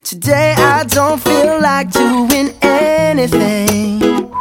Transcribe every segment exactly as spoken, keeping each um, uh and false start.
Today I don't feel like doing anything.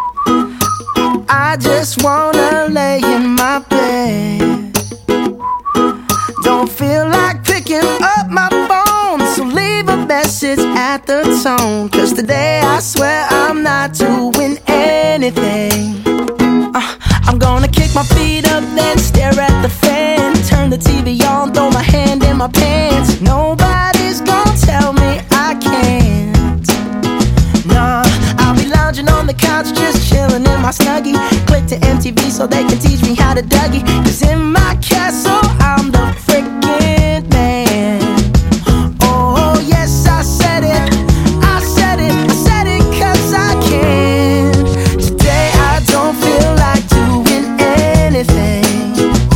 I just wanna lay in my bed. Don't feel like picking up my phone, so leave a message at the tone. Cause today I swear I'm not doing anything. uh, I'm gonna kick my feet up, then stare at the fan. Turn the T V on, throw my hand in my pants. Nobody's gonna tell me I can't. Nah, I'll be lounging on the couch, just chilling in my Snuggie. Click to M T V so they can teach me how to Dougie. Cause in my castle I'm the freaking man. Oh yes, I said it, I said it, I said it cause I can. Today I don't feel like doing anything.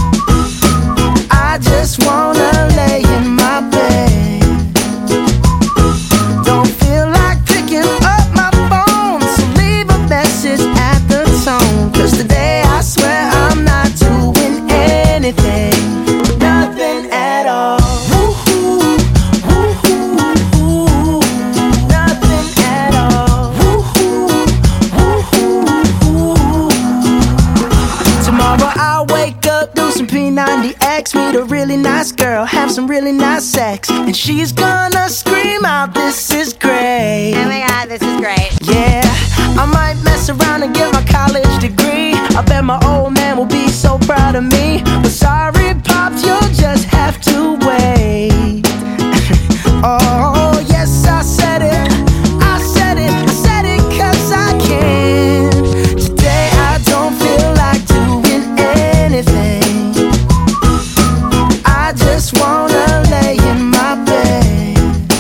I just wanna lay in my bed. Don't feel like picking up my phone, so leave a message at the tone. Cause today I swear I'm not doing anything. Nothing at all. Woo-hoo, woo-hoo, nothing at all. Woo-hoo, woo-hoo. Tomorrow I'll wake up, do some P ninety X, meet a really nice girl, have some really nice sex, and she's gonna scream out, "This is great." Oh my god, this is great. Yeah, I might mess around and get my college degree. I bet my old man will be so proud of me. But sorry, Pops, you'll just have to wait. Oh, yes, I said it, I said it, I said it cause I can. Today I don't feel like doing anything. I just wanna lay in my bed.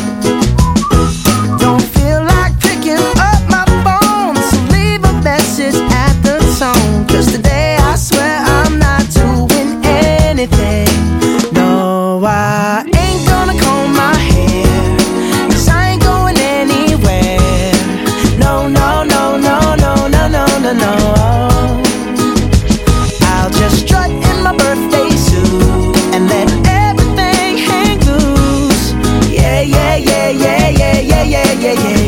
Don't feel like picking up my phone, so leave a message at the tone. Cause today I swear I'm not doing anything. No, I ain't gonna comb my hair, cause I ain't going anywhere. No, no, no, no, no, no, no, no, no. I'll just strut in my birthday suit and let everything hang loose. Yeah, yeah, yeah, yeah, yeah, yeah, yeah, yeah, yeah.